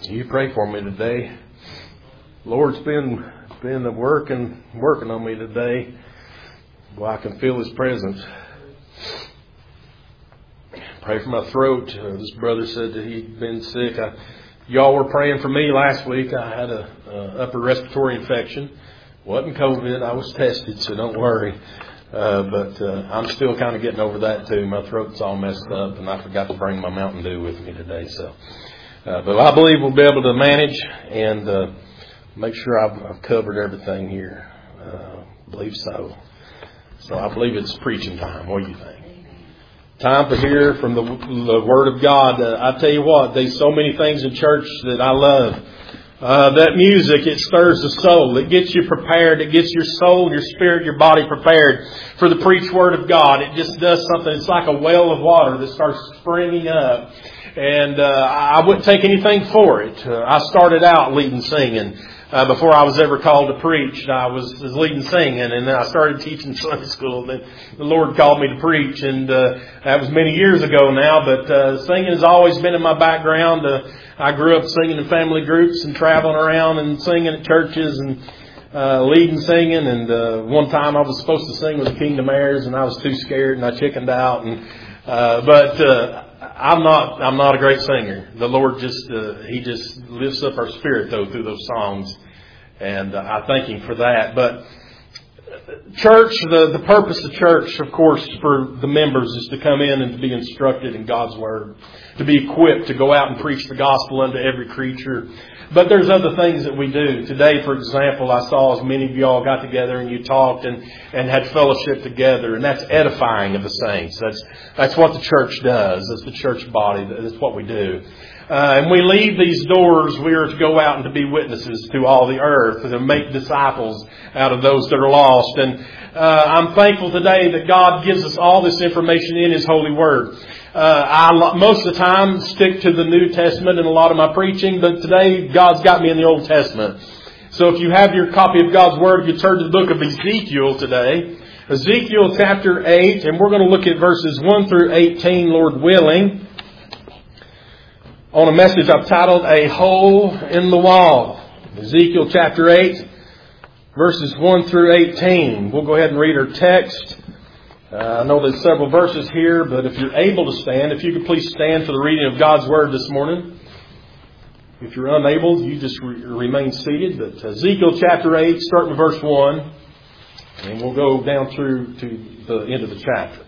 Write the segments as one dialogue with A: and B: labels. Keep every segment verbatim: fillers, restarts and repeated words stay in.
A: You pray for me today. Lord's been been working working on me today. Well, I can feel His presence. Pray for my throat. Uh, this brother said that he'd been sick. I, y'all were praying for me last week. I had a, a upper respiratory infection. Wasn't COVID. I was tested, so don't worry. Uh, but uh, I'm still kind of getting over that too. My throat's all messed up, and I forgot to bring my Mountain Dew with me today. So, uh, but I believe we'll be able to manage and uh, make sure I've, I've covered everything here. Uh, I believe so. So I believe it's preaching time. What do you think? Time to hear from the, the Word of God. Uh, I tell you what, there's so many things in church that I love. Uh, that music, it stirs the soul. It gets you prepared. It gets your soul, your spirit, your body prepared for the preached Word of God. It just does something. It's like a well of water that starts springing up. And uh, I wouldn't take anything for it. Uh, I started out leading singing. Uh, before I was ever called to preach, I was, was leading singing, and then I started teaching Sunday school. And then the Lord called me to preach, and uh, that was many years ago now. But uh, singing has always been in my background. Uh, I grew up singing in family groups and traveling around and singing at churches and uh, leading singing. And uh, one time I was supposed to sing with the Kingdom Heirs, and I was too scared, and I chickened out. And uh, but uh, I'm not I'm not a great singer. The Lord just uh, He just lifts up our spirit though through those songs. And uh, I thank Him for that. But church, the, the purpose of church, of course, for the members is to come in and to be instructed in God's Word, to be equipped to go out and preach the gospel unto every creature. But there's other things that we do. Today, for example, I saw as many of you all got together and you talked and, and had fellowship together. And that's edifying of the saints. That's, that's what the church does. That's the church body. That's what we do. Uh, and we leave these doors, we are to go out and to be witnesses to all the earth and to make disciples out of those that are lost. And uh, I'm thankful today that God gives us all this information in His holy Word. Uh, I most of the time stick to the New Testament in a lot of my preaching, but today God's got me in the Old Testament. So if you have your copy of God's Word, you turn to the book of Ezekiel today. Ezekiel chapter eight, and we're going to look at verses one through eighteen, Lord willing, on a message I've titled, A Hole in the Wall. Ezekiel chapter eight, verses one through eighteen. We'll go ahead and read our text. Uh, I know there's several verses here, but if you're able to stand, if you could please stand for the reading of God's Word this morning. If you're unable, you just re- remain seated. But Ezekiel chapter eight, starting with verse one, and we'll go down through to the end of the chapter.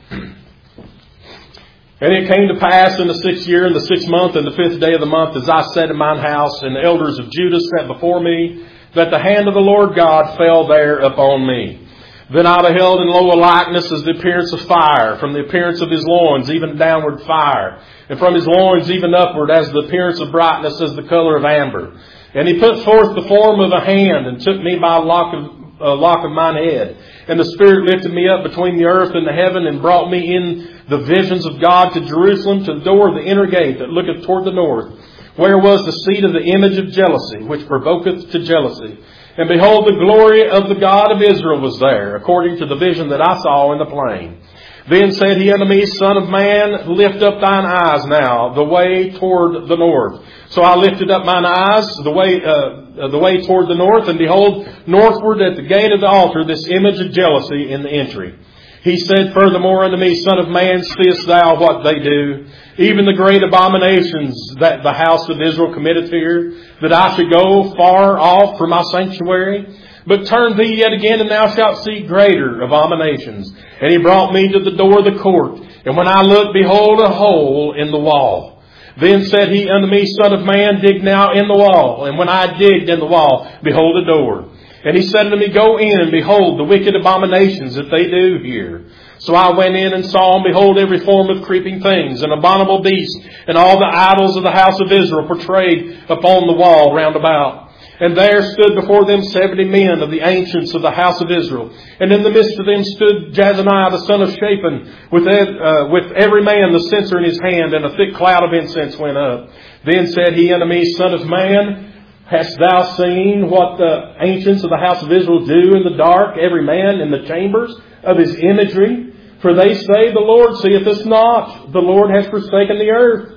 A: And it came to pass in the sixth year, in the sixth month, and the fifth day of the month, as I sat in mine house, and the elders of Judah sat before me, that the hand of the Lord God fell there upon me. Then I beheld, and lo, a likeness as the appearance of fire, from the appearance of his loins, even downward fire, and from his loins even upward, as the appearance of brightness, as the color of amber. And he put forth the form of a hand, and took me by a lock of a lock of mine head. And the Spirit lifted me up between the earth and the heaven, and brought me in the visions of God to Jerusalem, to the door of the inner gate that looketh toward the north, where was the seat of the image of jealousy, which provoketh to jealousy. And behold, the glory of the God of Israel was there, according to the vision that I saw in the plain. Then said he unto me, Son of man, lift up thine eyes now, the way toward the north. So I lifted up mine eyes, the way uh, the way toward the north, and behold, northward at the gate of the altar, this image of jealousy in the entry. He said furthermore unto me, Son of man, seest thou what they do? Even the great abominations that the house of Israel committeth here, that I should go far off from my sanctuary? But turn thee yet again, and thou shalt see greater abominations. And he brought me to the door of the court. And when I looked, behold, a hole in the wall. Then said he unto me, Son of man, dig now in the wall. And when I digged in the wall, behold, a door. And he said unto me, Go in, and behold, the wicked abominations that they do here. So I went in and saw, and behold, every form of creeping things, and abominable beasts, and all the idols of the house of Israel portrayed upon the wall round about. And there stood before them seventy men of the ancients of the house of Israel. And in the midst of them stood Jezaniah the son of Shaphan, with, uh, with every man the censer in his hand, and a thick cloud of incense went up. Then said he unto me, Son of man, hast thou seen what the ancients of the house of Israel do in the dark, every man in the chambers of his imagery? For they say, The Lord seeth us not, the Lord has forsaken the earth.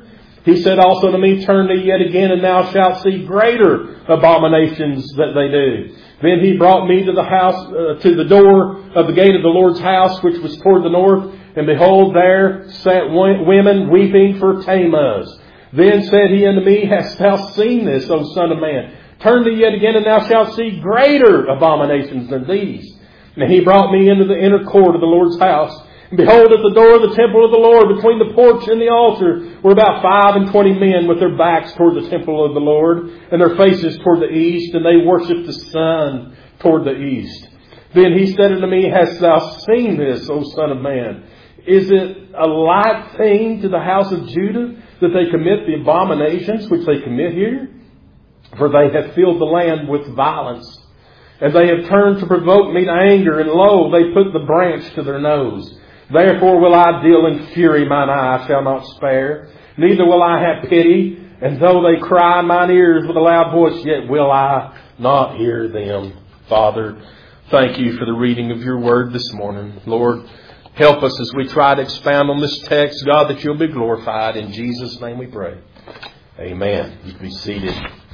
A: He said also to me, turn thee yet again, and thou shalt see greater abominations that they do. Then he brought me to the house, uh, to the door of the gate of the Lord's house, which was toward the north. And behold, there sat women weeping for Tammuz. Then said he unto me, hast thou seen this, O son of man? Turn thee yet again, and thou shalt see greater abominations than these. And he brought me into the inner court of the Lord's house. And behold, at the door of the temple of the Lord, between the porch and the altar, were about five and twenty men with their backs toward the temple of the Lord, and their faces toward the east, and they worshipped the sun toward the east. Then he said unto me, hast thou seen this, O son of man? Is it a light thing to the house of Judah that they commit the abominations which they commit here? For they have filled the land with violence, and they have turned to provoke me to anger, and lo, they put the branch to their nose. Therefore will I deal in fury, mine eye shall not spare, neither will I have pity. And though they cry in mine ears with a loud voice, yet will I not hear them. Father, thank you for the reading of your word this morning. Lord, help us as we try to expound on this text, God, that you'll be glorified. In Jesus' name we pray. Amen. You can be seated.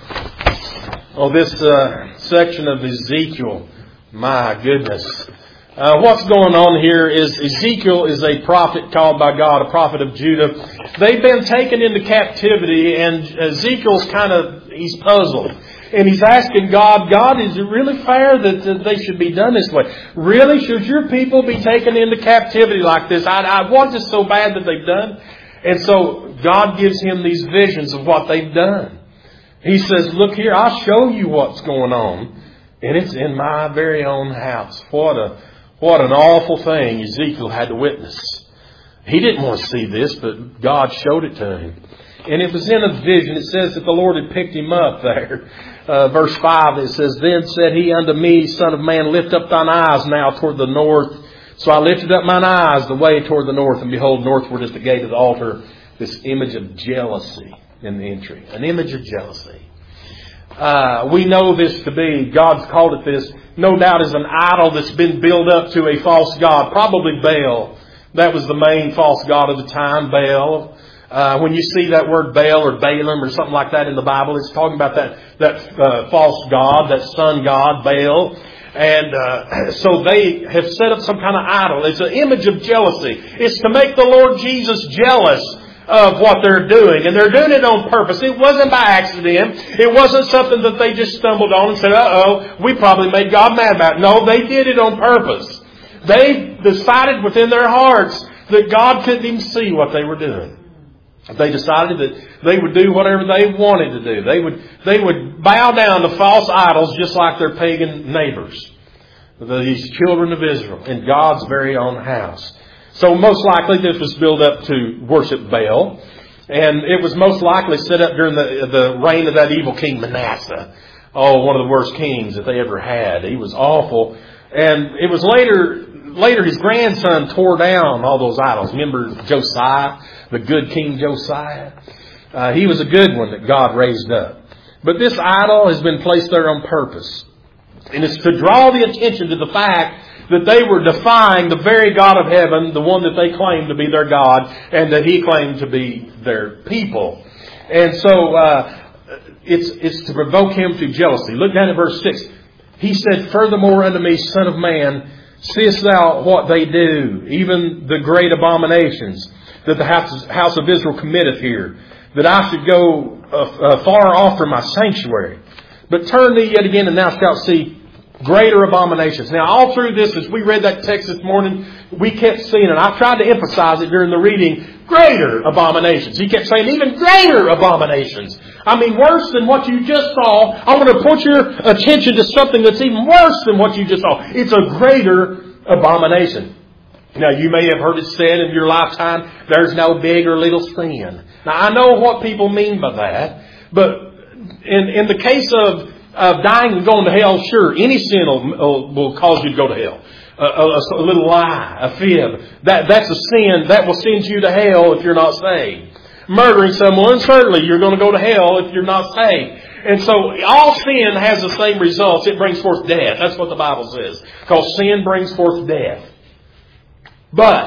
A: Oh, this uh, section of Ezekiel, my goodness. Uh, what's going on here is Ezekiel is a prophet called by God, a prophet of Judah. They've been taken into captivity, and Ezekiel's kind of, he's puzzled. And he's asking God, God, is it really fair that, that they should be done this way? Really? Should your people be taken into captivity like this? I, I want this so bad that they've done. And so God gives him these visions of what they've done. He says, look here, I'll show you what's going on. And it's in my very own house. What a What an awful thing Ezekiel had to witness. He didn't want to see this, but God showed it to him. And it was in a vision. It says that the Lord had picked him up there. Uh, verse five, it says, then said he unto me, Son of man, lift up thine eyes now toward the north. So I lifted up mine eyes the way toward the north, and behold, northward at the gate of the altar, this image of jealousy in the entry. An image of jealousy. Uh, we know this to be, God's called it this, no doubt is an idol that's been built up to a false god, probably Baal. That was the main false god of the time, Baal. Uh, when you see that word Baal or Balaam or something like that in the Bible, it's talking about that, that uh, false god, that sun god, Baal. And uh, so they have set up some kind of idol. It's an image of jealousy. It's to make the Lord Jesus jealous of what they're doing. And they're doing it on purpose. It wasn't by accident. It wasn't something that they just stumbled on and said, uh-oh, we probably made God mad about it. No, they did it on purpose. They decided within their hearts that God couldn't even see what they were doing. They decided that they would do whatever they wanted to do. They would, they would bow down to false idols just like their pagan neighbors. These children of Israel in God's very own house. So most likely this was built up to worship Baal. And it was most likely set up during the, the reign of that evil king Manasseh. Oh, one of the worst kings that they ever had. He was awful. And it was later, later his grandson tore down all those idols. Remember Josiah, the good King Josiah? Uh, he was a good one that God raised up. But this idol has been placed there on purpose. And it's to draw the attention to the fact that they were defying the very God of heaven, the one that they claimed to be their God, and that He claimed to be their people. And so uh, it's it's to provoke Him to jealousy. Look down at verse six. He said, furthermore unto me, Son of man, seest thou what they do, even the great abominations that the house, house of Israel committeth here, that I should go uh, uh, far off from my sanctuary. But turn thee yet again, and thou shalt see greater abominations. Now, all through this, as we read that text this morning, we kept seeing it. I tried to emphasize it during the reading. Greater abominations. He kept saying, even greater abominations. I mean, worse than what you just saw. I want to put your attention to something that's even worse than what you just saw. It's a greater abomination. Now, you may have heard it said in your lifetime, there's no big or little sin. Now, I know what people mean by that, but in, in the case of Of dying and going to hell, sure, any sin will, will cause you to go to hell. A, a, a little lie, a fib, that, that's a sin that will send you to hell if you're not saved. Murdering someone, certainly you're going to go to hell if you're not saved. And so all sin has the same results. It brings forth death. That's what the Bible says. Because sin brings forth death. But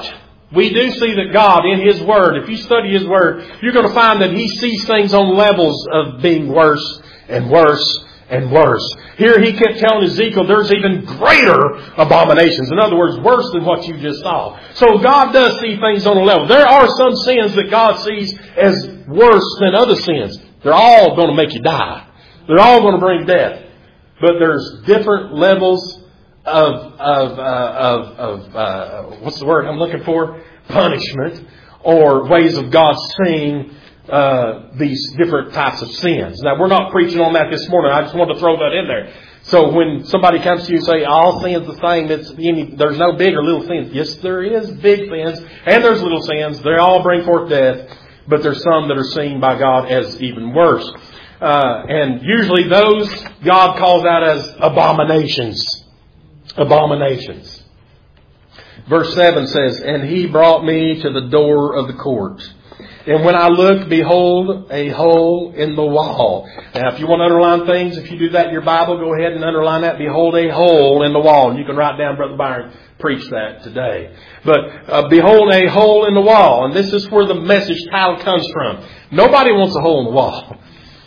A: We do see that God, in His Word, if you study His Word, you're going to find that He sees things on levels of being worse and worse and worse. Here He kept telling Ezekiel there's even greater abominations. In other words, worse than what you just saw. So God does see things on a level. There are some sins that God sees as worse than other sins. They're all going to make you die. They're all going to bring death. But there's different levels of, of, uh, of, of uh, what's the word I'm looking for? Punishment, or ways of God seeing uh, these different types of sins. Now, we're not preaching on that this morning. I just want to throw that in there. So when somebody comes to you and say, all sin's the same, it's any, there's no big or little sins. Yes, there is big sins, and there's little sins. They all bring forth death, but there's some that are seen by God as even worse. Uh, and usually those God calls out as abominations. Abominations. Verse seven says, and He brought me to the door of the court. And when I looked, behold, a hole in the wall. Now, if you want to underline things, if you do that in your Bible, go ahead and underline that. Behold, a hole in the wall. And you can write down, Brother Byron, preach that today. But uh, behold, a hole in the wall. And this is where the message title comes from. Nobody wants a hole in the wall.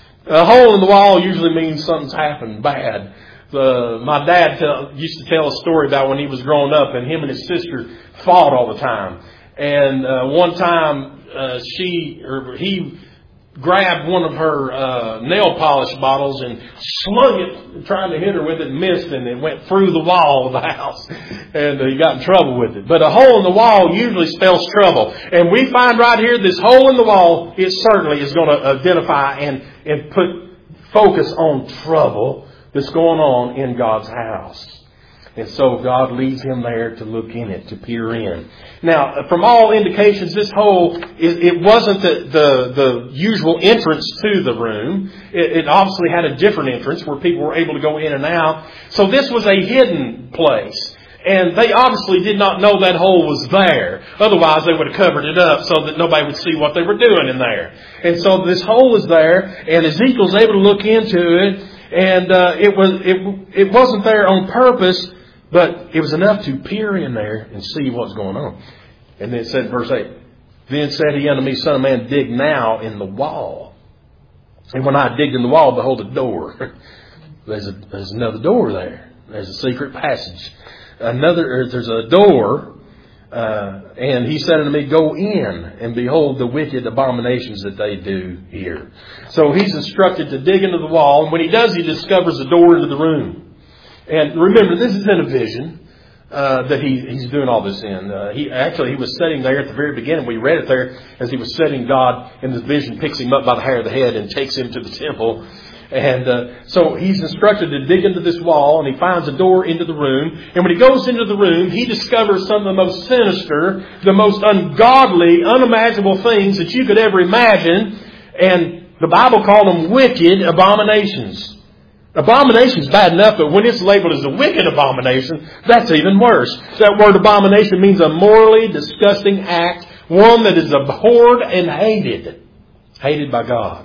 A: A hole in the wall usually means something's happened bad. Uh, my dad tell, used to tell a story about when he was growing up, and him and his sister fought all the time. And uh, one time, uh, she or he grabbed one of her uh, nail polish bottles and slung it, trying to hit her with it, and missed, and it went through the wall of the house. And uh, he got in trouble with it. But a hole in the wall usually spells trouble. And we find right here, this hole in the wall, it certainly is going to identify and, and put focus on trouble that's going on in God's house. And so God leaves him there to look in it, to peer in. Now, from all indications, this hole, it, it wasn't the, the, the usual entrance to the room. It, it obviously had a different entrance where people were able to go in and out. So this was a hidden place. And they obviously did not know that hole was there. Otherwise, they would have covered it up so that nobody would see what they were doing in there. And so this hole is there, and Ezekiel's able to look into it. And uh, it was it it wasn't there on purpose, but it was enough to peer in there and see what's going on. And then it said, verse eight, then said he unto me, Son of man, dig now in the wall. And when I digged in the wall, behold, a door. There's a there's another door there. There's a secret passage. Another there's a door. Uh, and he said unto me, go in and behold the wicked abominations that they do here. So he's instructed to dig into the wall. And when he does, he discovers a door into the room. And remember, this is in a vision uh, that he, he's doing all this in. Uh, he actually, he was sitting there at the very beginning. We read it there as he was sitting. God, in this vision, picks him up by the hair of the head and takes him to the temple. And uh, so he's instructed to dig into this wall, and he finds a door into the room. And when he goes into the room, he discovers some of the most sinister, the most ungodly, unimaginable things that you could ever imagine. And the Bible called them wicked abominations. Abomination is bad enough, but when it's labeled as a wicked abomination, that's even worse. That word abomination means a morally disgusting act, one that is abhorred and hated. Hated by God.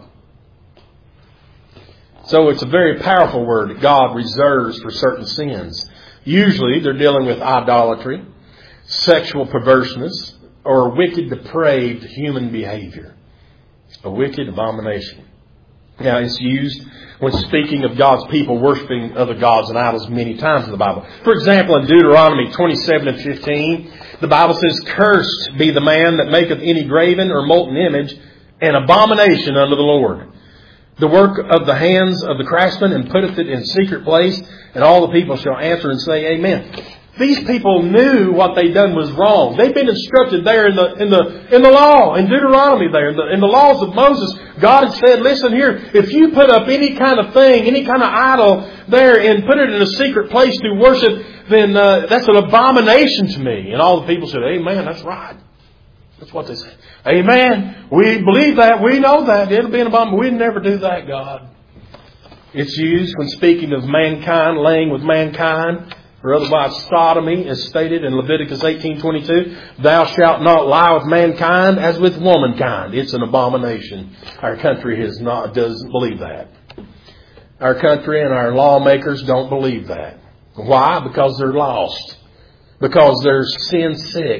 A: So it's a very powerful word that God reserves for certain sins. Usually they're dealing with idolatry, sexual perverseness, or wicked, depraved human behavior. A wicked abomination. Now it's used when speaking of God's people worshiping other gods and idols many times in the Bible. For example, in Deuteronomy twenty-seven and fifteen, the Bible says, cursed be the man that maketh any graven or molten image, an abomination unto the Lord. The work of the hands of the craftsman, and putteth it in secret place, and all the people shall answer and say, Amen. These people knew what they'd done was wrong. They've been instructed there in the in the in the law, in Deuteronomy there, in the, in the laws of Moses. God had said, listen here, if you put up any kind of thing, any kind of idol there, and put it in a secret place to worship, then uh, that's an abomination to me. And all the people said, Amen, that's right. That's what they say. Amen. We believe that. We know that. It'll be an abomination. We'd never do that, God. It's used when speaking of mankind, laying with mankind, or otherwise sodomy, as stated in Leviticus eighteen twenty-two. Thou shalt not lie with mankind as with womankind. It's an abomination. Our country has not doesn't believe that. Our country and our lawmakers don't believe that. Why? Because they're lost. Because they're sin sick.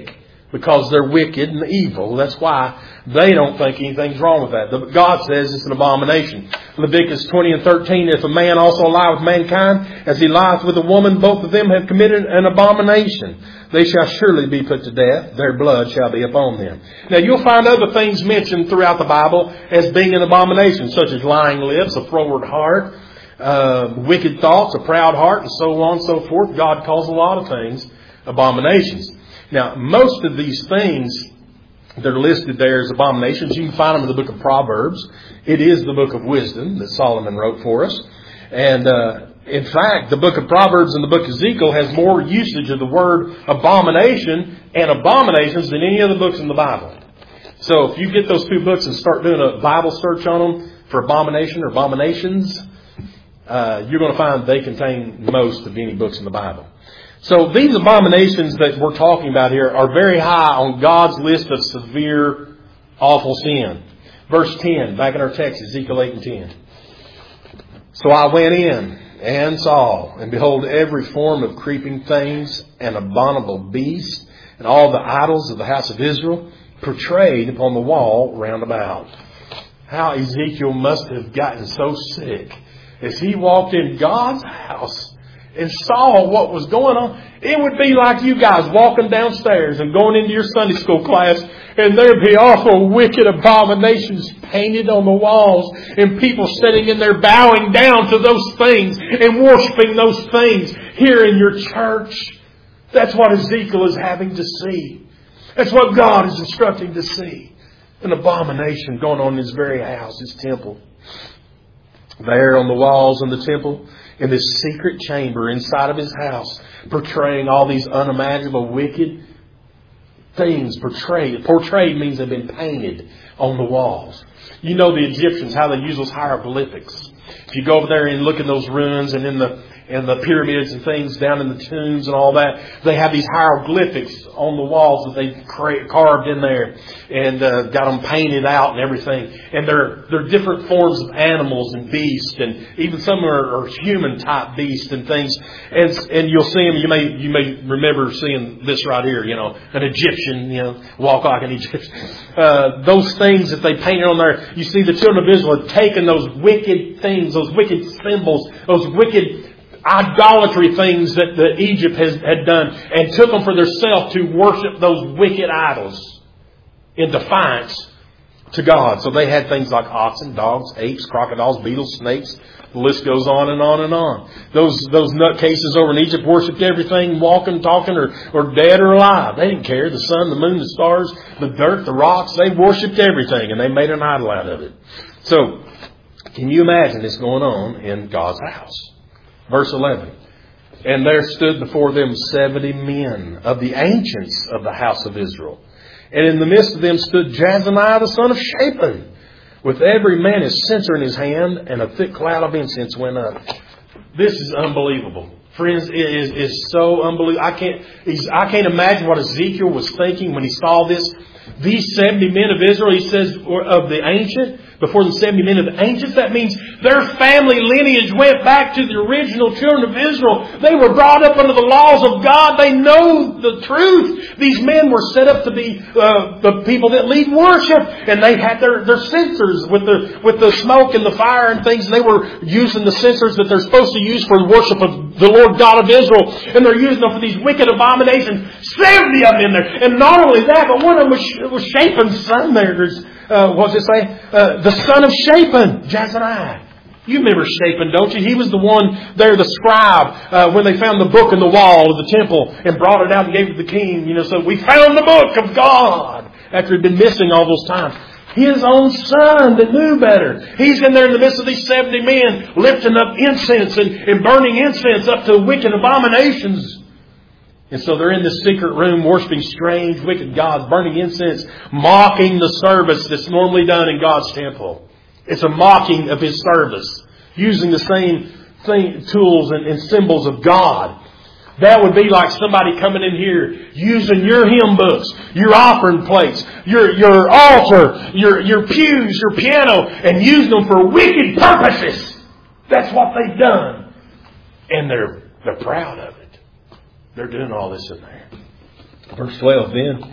A: because they're wicked and evil. That's why they don't think anything's wrong with that. But God says it's an abomination. Leviticus twenty and thirteen, if a man also lie with mankind as he lieth with a woman, both of them have committed an abomination. They shall surely be put to death. Their blood shall be upon them. Now you'll find other things mentioned throughout the Bible as being an abomination, such as lying lips, a froward heart, uh, wicked thoughts, a proud heart, and so on and so forth. God calls a lot of things abominations. Now, most of these things that are listed there as abominations, you can find them in the book of Proverbs. It is the book of wisdom that Solomon wrote for us. And uh, in fact, the book of Proverbs and the book of Ezekiel has more usage of the word abomination and abominations than any other books in the Bible. So if you get those two books and start doing a Bible search on them for abomination or abominations, uh, you're going to find they contain most of any books in the Bible. So these abominations that we're talking about here are very high on God's list of severe, awful sin. Verse ten, back in our text, Ezekiel eight and ten. So I went in and saw, and behold, every form of creeping things and abominable beast, and all the idols of the house of Israel, portrayed upon the wall round about. How Ezekiel must have gotten so sick as he walked in God's house and saw what was going on. It would be like you guys walking downstairs and going into your Sunday school class, and there'd be awful wicked abominations painted on the walls, and people sitting in there bowing down to those things and worshiping those things here in your church. That's what Ezekiel is having to see. That's what God is instructing to see. An abomination going on in his very house, his temple. There on the walls in the temple, in this secret chamber inside of his house, portraying all these unimaginable wicked things. Portrayed. Portrayed means they've been painted on the walls. You know the Egyptians, how they use those hieroglyphics. If you go over there and look in those ruins and in the and the pyramids and things down in the tombs and all that, they have these hieroglyphics on the walls that they've carved in there and uh, got them painted out and everything. And they're they're different forms of animals and beasts, and even some are, are human type beasts and things. And and you'll see them. You may you may remember seeing this right here. You know, an Egyptian, you know, walk like an Egyptian. Uh, those things that they painted on there. You see, the children of Israel had taken those wicked things, those wicked symbols, those wicked idolatry things that, that Egypt has, had done, and took them for themselves to worship those wicked idols in defiance to God. So they had things like oxen, dogs, apes, crocodiles, beetles, snakes. The list goes on and on and on. Those those nutcases over in Egypt worshipped everything, walking, talking, or, or dead or alive. They didn't care. The sun, the moon, the stars, the dirt, the rocks. They worshipped everything, and they made an idol out of it. So, can you imagine this going on in God's house? Verse eleven. And there stood before them seventy men of the ancients of the house of Israel. And in the midst of them stood Jazaniah the son of Shaphan, with every man his censer in his hand, and a thick cloud of incense went up. This is unbelievable. Friends, it is, is so unbelievable. I can't, I can't imagine what Ezekiel was thinking when he saw this. These seventy men of Israel, he says, of the ancient, before the seventy men of the ancients, that means their family lineage went back to the original children of Israel. They were brought up under the laws of God. They know the truth. These men were set up to be uh, the people that lead worship, and they had their, their censers with the with the smoke and the fire and things. And they were using the censers that they're supposed to use for the worship of the Lord God of Israel, and they're using them for these wicked abominations. Seventy of them in there, and not only that, but one of them was, was Shaphan's son. There, there's uh, what does it say? Uh, the son of Shaphan, Jazaniah. You remember Shaphan, don't you? He was the one there, the scribe, uh, when they found the book in the wall of the temple and brought it out and gave it to the king. You know, so we found the book of God after it had been missing all those times. His own son that knew better. He's in there in the midst of these seventy men lifting up incense and, and burning incense up to wicked abominations. And so they're in this secret room worshiping strange, wicked gods, burning incense, mocking the service that's normally done in God's temple. It's a mocking of His service, using the same thing, tools and, and symbols of God. That would be like somebody coming in here using your hymn books, your offering plates, your your altar, your your pews, your piano, and using them for wicked purposes. That's what they've done, and they're they're proud of it. They're doing all this in there. Verse twelve then.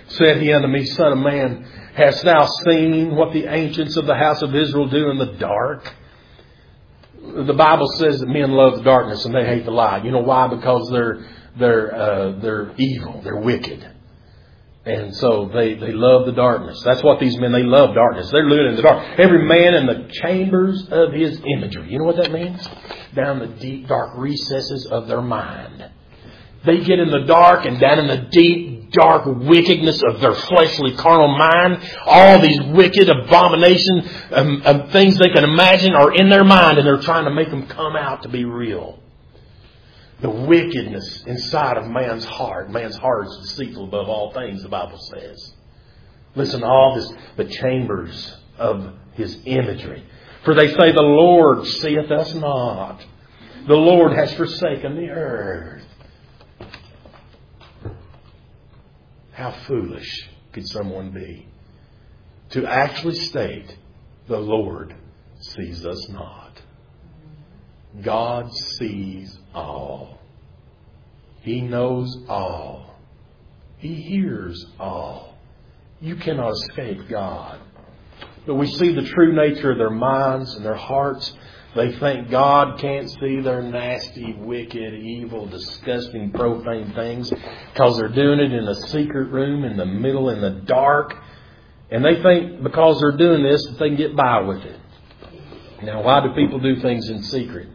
A: Said he unto me, Son of man, hast thou seen what the ancients of the house of Israel do in the dark? The Bible says that men love the darkness and they hate the light. You know why? Because they're they're uh, they're evil, they're wicked, and so they they love the darkness. That's what these men, they love darkness. They're living in the dark. Every man in the chambers of his imagery. You know what that means? Down the deep dark recesses of their mind. They get in the dark, and down in the deep, dark wickedness of their fleshly, carnal mind, all these wicked abominations, um, um, things they can imagine are in their mind, and they're trying to make them come out to be real. The wickedness inside of man's heart. Man's heart is deceitful above all things, the Bible says. Listen to all this, the chambers of his imagery. For they say, the Lord seeth us not. The Lord has forsaken the earth. How foolish could someone be to actually state, the Lord sees us not. God sees all. He knows all. He hears all. You cannot escape God. But we see the true nature of their minds and their hearts. They think God can't see their nasty, wicked, evil, disgusting, profane things because they're doing it in a secret room in the middle, in the dark. And they think because they're doing this that they can get by with it. Now, why do people do things in secret?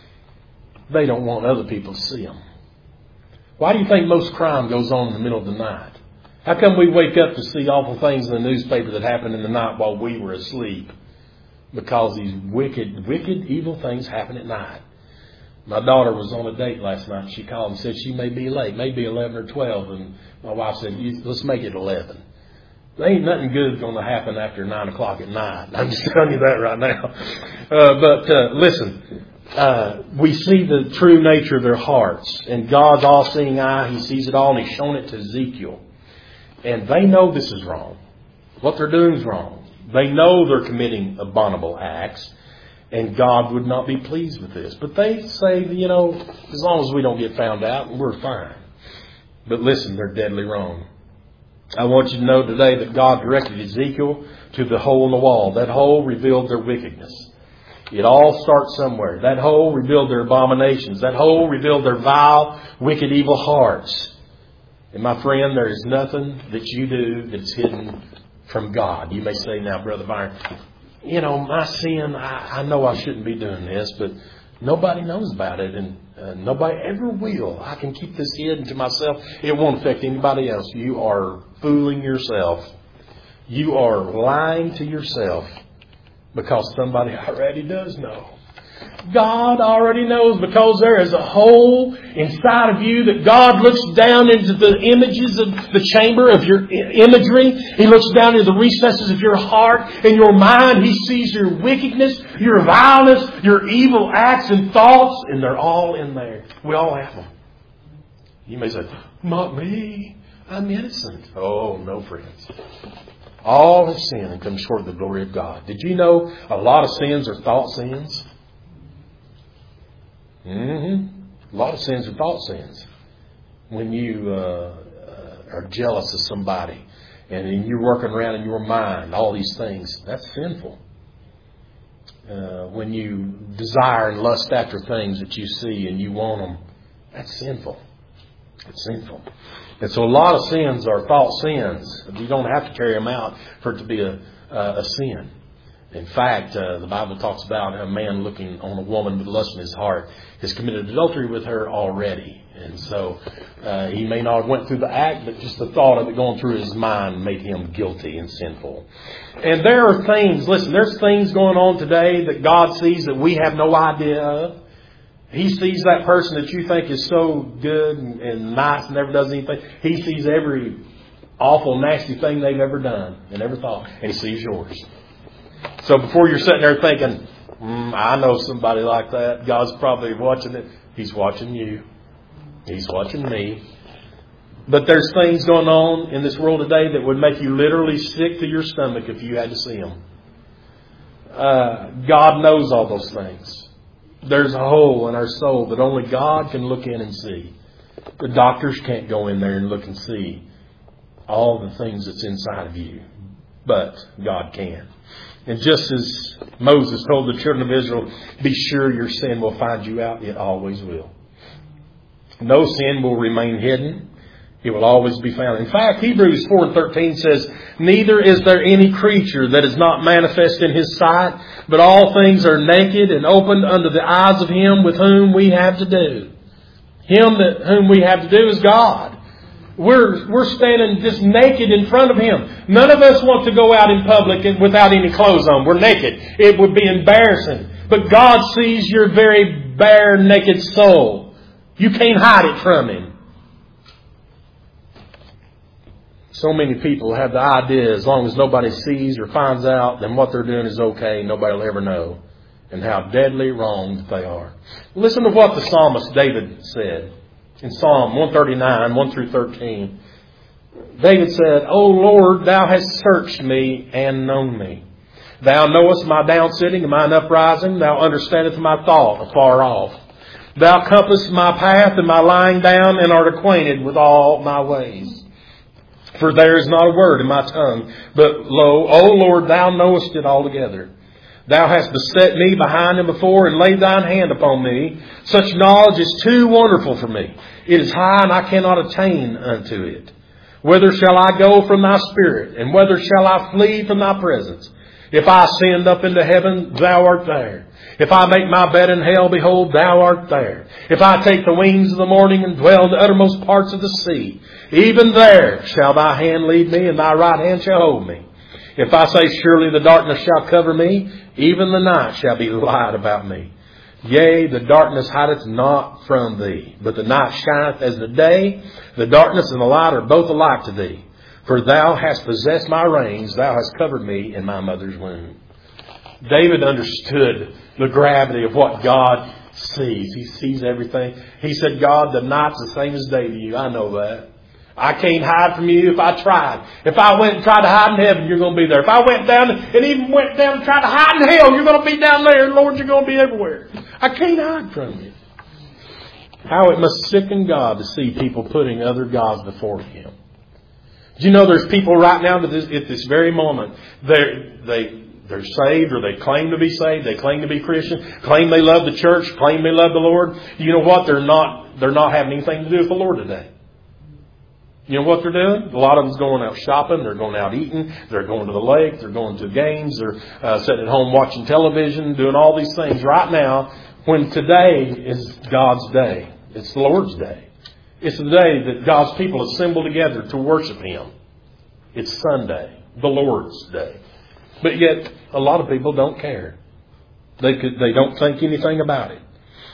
A: They don't want other people to see them. Why do you think most crime goes on in the middle of the night? How come we wake up to see awful things in the newspaper that happened in the night while we were asleep? Because these wicked, wicked, evil things happen at night. My daughter was on a date last night. She called and said she may be late, maybe eleven or twelve. And my wife said, let's make it eleven. There ain't nothing good going to happen after nine o'clock at night. I'm just telling you that right now. Uh, but uh, listen, uh, we see the true nature of their hearts. And God's all-seeing eye, He sees it all, and He's shown it to Ezekiel. And they know this is wrong. What they're doing is wrong. They know they're committing abominable acts, and God would not be pleased with this. But they say, you know, as long as we don't get found out, we're fine. But listen, they're deadly wrong. I want you to know today that God directed Ezekiel to the hole in the wall. That hole revealed their wickedness. It all starts somewhere. That hole revealed their abominations. That hole revealed their vile, wicked, evil hearts. And my friend, there is nothing that you do that's hidden from God. You may say now, Brother Byron, you know, my sin, I, I know I shouldn't be doing this, but nobody knows about it, and uh, nobody ever will. I can keep this hidden to myself. It won't affect anybody else. You are fooling yourself. You are lying to yourself because somebody already does know. God already knows, because there is a hole inside of you that God looks down into the images of the chamber of your imagery. He looks down into the recesses of your heart and your mind. He sees your wickedness, your vileness, your evil acts and thoughts, and they're all in there. We all have them. You may say, not me. I'm innocent. Oh, no, friends. All have sinned and come short of the glory of God. Did you know a lot of sins are thought sins? Mm-hmm. A lot of sins are thought sins. When you uh, uh, are jealous of somebody and you're working around in your mind, all these things, that's sinful. Uh, when you desire and lust after things that you see and you want them, that's sinful. It's sinful. And so a lot of sins are thought sins. You don't have to carry them out for it to be a, uh, a sin. In fact, uh, the Bible talks about a man looking on a woman with lust in his heart has committed adultery with her already. And so uh, he may not have went through the act, but just the thought of it going through his mind made him guilty and sinful. And there are things, listen, there's things going on today that God sees that we have no idea of. He sees that person that you think is so good and, and nice and never does anything. He sees every awful, nasty thing they've ever done and ever thought. And He sees yours. So before you're sitting there thinking, mm, I know somebody like that, God's probably watching it. He's watching you. He's watching me. But there's things going on in this world today that would make you literally sick to your stomach if you had to see them. Uh, God knows all those things. There's a hole in our soul that only God can look in and see. The doctors can't go in there and look and see. all the things that's inside of you. But God can. And just as Moses told the children of Israel, be sure your sin will find you out, it always will. No sin will remain hidden. It will always be found. In fact, Hebrews four and thirteen says, neither is there any creature that is not manifest in His sight, but all things are naked and opened under the eyes of Him with whom we have to do. Him that whom we have to do is God. We're, we're standing just naked in front of Him. None of us want to go out in public without any clothes on. We're naked. It would be embarrassing. But God sees your very bare, naked soul. You can't hide it from Him. So many people have the idea as long as nobody sees or finds out, then what they're doing is okay. Nobody will ever know. And how deadly wrong they are. Listen to what the psalmist David said in Psalm one thirty-nine, one through thirteen. David said, O Lord, Thou hast searched me and known me. Thou knowest my down sitting and mine uprising. Thou understandest my thought afar off. Thou compassest my path and my lying down, and art acquainted with all my ways. For there is not a word in my tongue, but lo, O Lord, Thou knowest it altogether. Thou hast beset me behind and before, and laid Thine hand upon me. Such knowledge is too wonderful for me. It is high, and I cannot attain unto it. Whither shall I go from Thy Spirit? And whither shall I flee from Thy presence? If I ascend up into heaven, Thou art there. If I make my bed in hell, behold, Thou art there. If I take the wings of the morning and dwell in the uttermost parts of the sea, even there shall Thy hand lead me, and Thy right hand shall hold me. If I say, surely the darkness shall cover me, even the night shall be light about me. Yea, the darkness hideth not from Thee, but the night shineth as the day. The darkness and the light are both alike to Thee. For Thou hast possessed my reins, Thou hast covered me in my mother's womb. David understood the gravity of what God sees. He sees everything. He said, God, the night's the same as day to You. I know that. I can't hide from You if I tried. If I went and tried to hide in heaven, You're going to be there. If I went down and even went down and tried to hide in hell, You're going to be down there. Lord, You're going to be everywhere. I can't hide from You. How it must sicken God to see people putting other gods before Him. Do you know there's people right now that this, at this very moment, they're, they, they're saved, or they claim to be saved, they claim to be Christian, claim they love the church, claim they love the Lord. You know what? They're not, they're not having anything to do with the Lord today. You know what they're doing? A lot of them's going out shopping. They're going out eating. They're going to the lake. They're going to games. They're uh, sitting at home watching television, doing all these things right now, when today is God's day. It's the Lord's day. It's the day that God's people assemble together to worship Him. It's Sunday, the Lord's day. But yet, a lot of people don't care. They could, they don't think anything about it.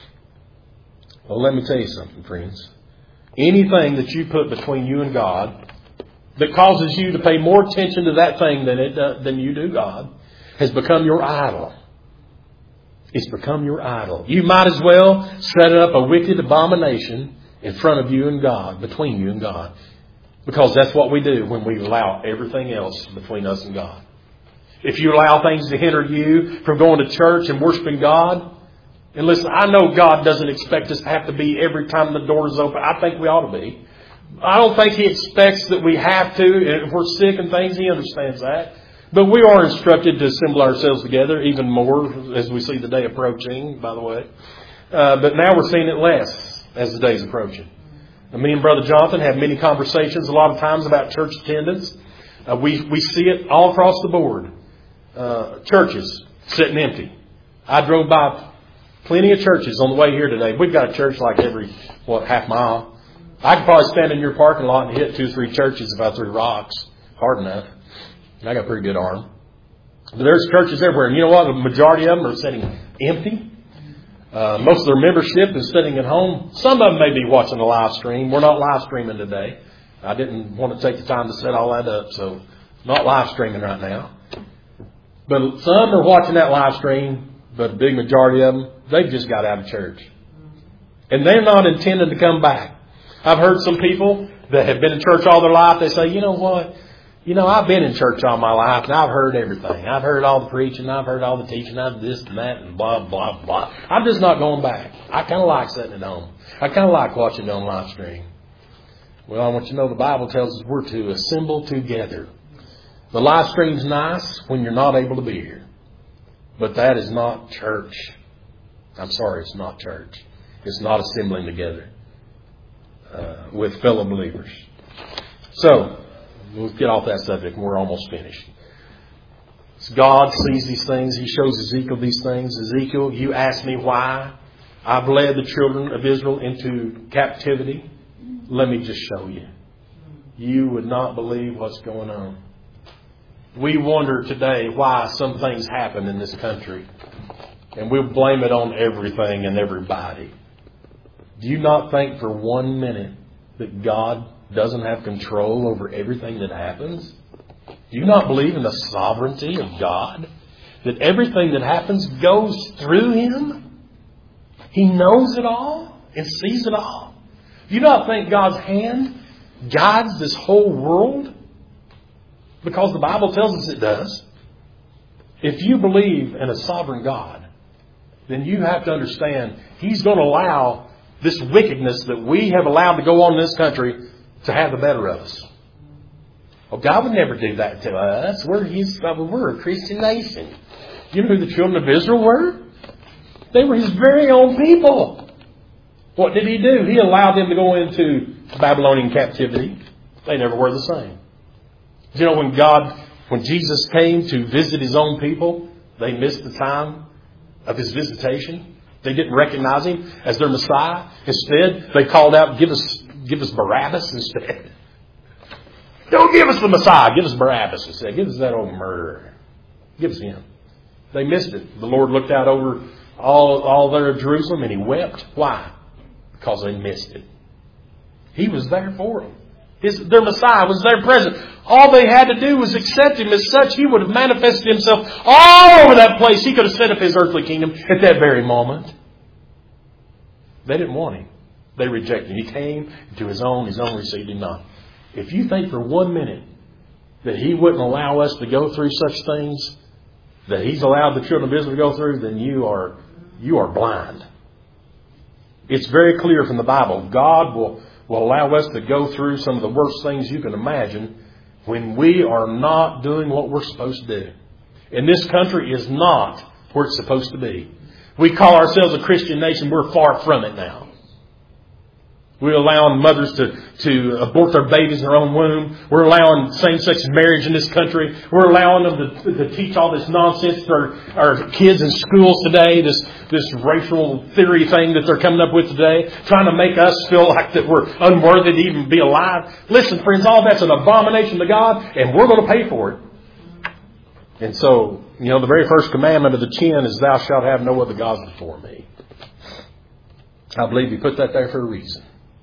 A: Well, let me tell you something, friends. Anything that you put between you and God that causes you to pay more attention to that thing than it uh, than you do God has become your idol. It's become your idol. You might as well set up a wicked abomination in front of you and God, between you and God. Because that's what we do when we allow everything else between us and God. If you allow things to hinder you from going to church and worshiping God, and listen, I know God doesn't expect us to have to be every time the door is open. I think we ought to be. I don't think He expects that we have to. If we're sick and things, He understands that. But we are instructed to assemble ourselves together even more as we see the day approaching, by the way. Uh, but now we're seeing it less as the day's approaching. And me and Brother Jonathan have many conversations a lot of times about church attendance. Uh, we, we see it all across the board. Uh, churches sitting empty. I drove by plenty of churches on the way here today. We've got a church like every, what, half mile. I could probably stand in your parking lot and hit two or three churches if I threw rocks hard enough. I got a pretty good arm. But there's churches everywhere. And you know what? The majority of them are sitting empty. Uh, most of their membership is sitting at home. Some of them may be watching a live stream. We're not live streaming today. I didn't want to take the time to set all that up, so not live streaming right now. But some are watching that live stream, but a big majority of them, they've just got out of church. And they're not intending to come back. I've heard some people that have been in church all their life, they say, you know what? You know, I've been in church all my life, and I've heard everything. I've heard all the preaching, I've heard all the teaching, I've this and that, and blah, blah, blah. I'm just not going back. I kind of like sitting at home. I kind of like watching it on live stream. Well, I want you to know the Bible tells us we're to assemble together. The live stream's nice when you're not able to be here. But that is not church. I'm sorry, it's not church. It's not assembling together uh, with fellow believers. So, we'll get off that subject and we're almost finished. So God sees these things. He shows Ezekiel these things. Ezekiel, you ask me why I've led the children of Israel into captivity. Let me just show you. You would not believe what's going on. We wonder today why some things happen in this country. And we'll blame it on everything and everybody. Do you not think for one minute that God doesn't have control over everything that happens? Do you not believe in the sovereignty of God? That everything that happens goes through Him? He knows it all and sees it all. Do you not think God's hand guides this whole world? Because the Bible tells us it does. If you believe in a sovereign God, then you have to understand He's going to allow this wickedness that we have allowed to go on in this country to have the better of us. Well, God would never do that to us. We're, He's, we're a Christian nation. You know who the children of Israel were? They were His very own people. What did He do? He allowed them to go into Babylonian captivity. They never were the same. You know, when God, when Jesus came to visit His own people, they missed the time of His visitation. They didn't recognize Him as their Messiah. Instead, they called out, give us, give us Barabbas instead. Don't give us the Messiah. Give us Barabbas instead. Give us that old murderer. Give us him. They missed it. The Lord looked out over all, all there of Jerusalem and He wept. Why? Because they missed it. He was there for them. His, their Messiah was there present. All they had to do was accept Him as such. He would have manifested Himself all over that place. He could have set up His earthly kingdom at that very moment. They didn't want Him. They rejected Him. He came to His own. His own received Him not. If you think for one minute that He wouldn't allow us to go through such things that He's allowed the children of Israel to go through, then you are you are blind. It's very clear from the Bible. God will, will allow us to go through some of the worst things you can imagine when we are not doing what we're supposed to do. And this country is not where it's supposed to be. We call ourselves a Christian nation. We're far from it now. We're allowing mothers to, to abort their babies in their own womb. We're allowing same-sex marriage in this country. We're allowing them to, to teach all this nonsense to our, our kids in schools today, this, this racial theory thing that they're coming up with today, trying to make us feel like that we're unworthy to even be alive. Listen, friends, all that's an abomination to God, and we're going to pay for it. And so, you know, the very first commandment of the ten is, thou shalt have no other gods before me. I believe He put that there for a reason.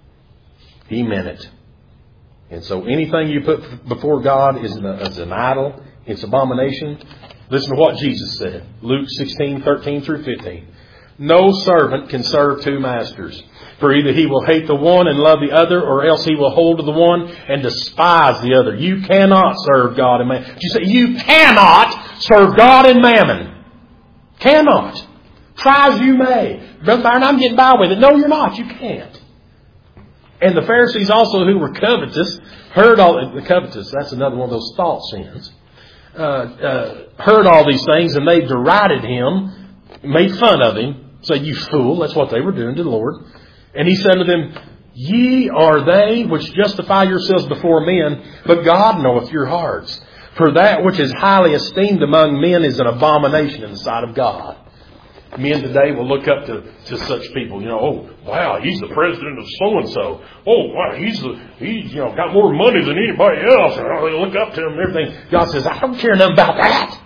A: He meant it. And so anything you put before God is an, is an idol. It's abomination. Listen to what Jesus said. Luke sixteen, thirteen through fifteen. No servant can serve two masters. For either he will hate the one and love the other, or else he will hold to the one and despise the other. You cannot serve God and mammon. You say, you cannot serve God and mammon. Cannot. Try as you may. Brother Byron, I'm getting by with it. No, you're not. You can't. And the Pharisees also, who were covetous, heard all the covetous. That's another one of those thought sins. Uh, uh, heard all these things, and they derided Him, made fun of Him, said, "You fool!" That's what they were doing to the Lord. And He said to them, "Ye are they which justify yourselves before men, but God knoweth your hearts. For that which is highly esteemed among men is an abomination in the sight of God." Men today will look up to, to such people. You know, oh, wow, he's the president of so-and-so. Oh, wow, he's the, he's, you know, got more money than anybody else. And they look up to him and everything. God says, I don't care nothing about that.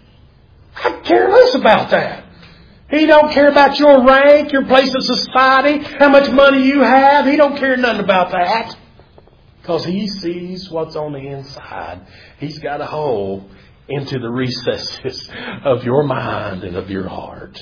A: I care less about that. He don't care about your rank, your place in society, how much money you have. He don't care nothing about that. Because He sees what's on the inside. He's got a hole into the recesses of your mind and of your heart.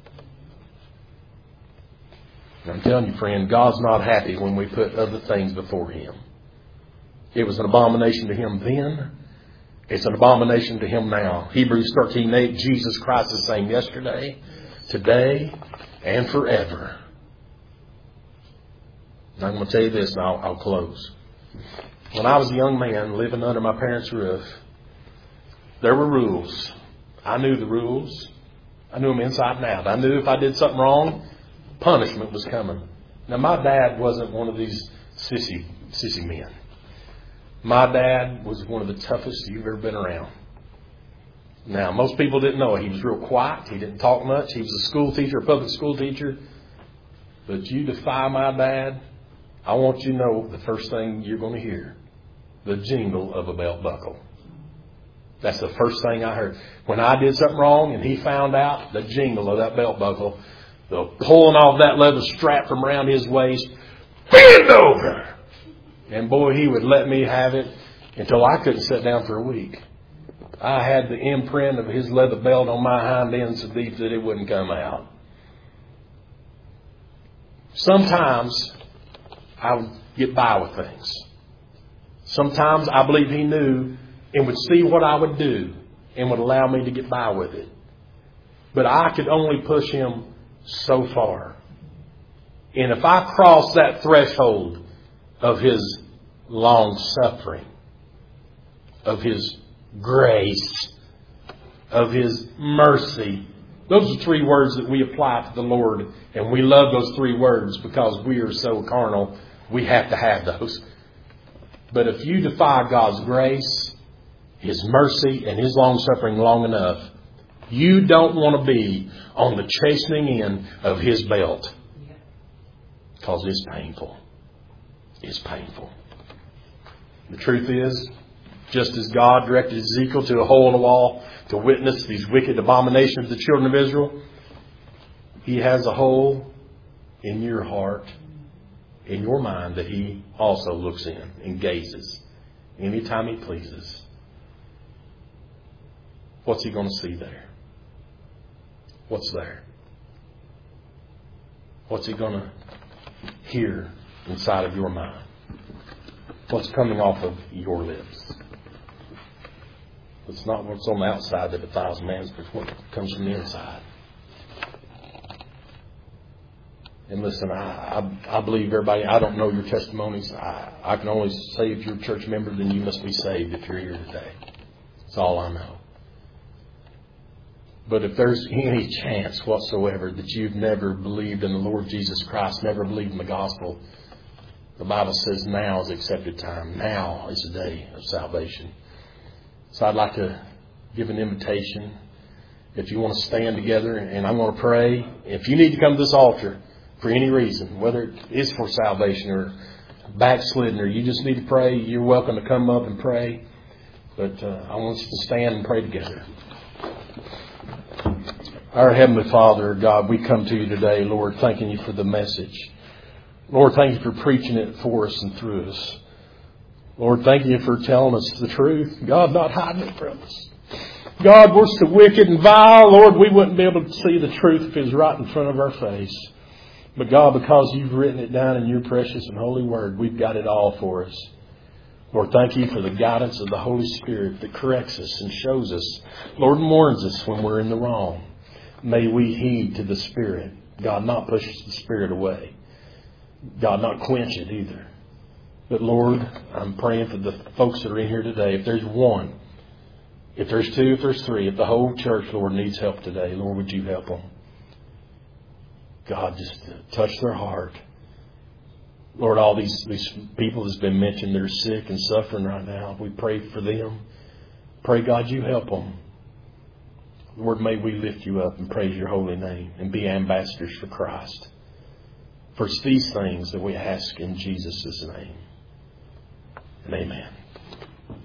A: And I'm telling you, friend, God's not happy when we put other things before Him. It was an abomination to Him then. It's an abomination to Him now. Hebrews thirteen eight, Jesus Christ is the same yesterday, today, and forever. And I'm going to tell you this, and I'll, I'll close. When I was a young man living under my parents' roof, there were rules. I knew the rules. I knew them inside and out. I knew if I did something wrong, punishment was coming. Now, my dad wasn't one of these sissy, sissy men. My dad was one of the toughest you've ever been around. Now, most people didn't know it. He was real quiet. He didn't talk much. He was a school teacher, a public school teacher. But you defy my dad, I want you to know the first thing you're going to hear, the jingle of a belt buckle. That's the first thing I heard. When I did something wrong and he found out, the jingle of that belt buckle, the pulling off that leather strap from around his waist, bend over. And boy, he would let me have it until I couldn't sit down for a week. I had the imprint of his leather belt on my hind end so deep that it wouldn't come out. Sometimes I would get by with things. Sometimes I believe he knew and would see what I would do and would allow me to get by with it. But I could only push him so far. And if I crossed that threshold of his long suffering, of his grace, of his mercy, those are three words that we apply to the Lord. And we love those three words because we are so carnal. We have to have those. But if you defy God's grace, His mercy, and His long suffering long enough, you don't want to be on the chastening end of His belt. Because it's painful. It's painful. The truth is, just as God directed Ezekiel to a hole in the wall to witness these wicked abominations of the children of Israel, He has a hole in your heart, in your mind, that He also looks in and gazes anytime He pleases. What's He going to see there? What's there? What's He going to hear inside of your mind? What's coming off of your lips? It's not what's on the outside that defiles man, but what comes from the inside. And listen, I, I, I believe everybody, I don't know your testimonies. I, I can only say if you're a church member, then you must be saved if you're here today. That's all I know. But if there's any chance whatsoever that you've never believed in the Lord Jesus Christ, never believed in the gospel, the Bible says now is accepted time. Now is the day of salvation. So I'd like to give an invitation. If you want to stand together, and I'm going to pray. If you need to come to this altar for any reason, whether it is for salvation or backslidden, or you just need to pray, you're welcome to come up and pray. But uh, I want us to stand and pray together. Our Heavenly Father, God, we come to you today, Lord, thanking you for the message. Lord, thank you for preaching it for us and through us. Lord, thank you for telling us the truth. God, not hiding it from us. God, we're so wicked and vile. Lord, we wouldn't be able to see the truth if it was right in front of our face. But God, because you've written it down in your precious and holy word, we've got it all for us. Lord, thank you for the guidance of the Holy Spirit that corrects us and shows us. Lord, and warns us when we're in the wrong. May we heed to the Spirit. God, not push the Spirit away. God, not quench it either. But Lord, I'm praying for the folks that are in here today. If there's one, if there's two, if there's three, if the whole church, Lord, needs help today, Lord, would you help them? God, just touch their heart. Lord, all these, these people that's been mentioned, they're sick and suffering right now. We pray for them. Pray, God, you help them. Lord, may we lift you up and praise your holy name and be ambassadors for Christ. For it's these things that we ask in Jesus' name. And amen.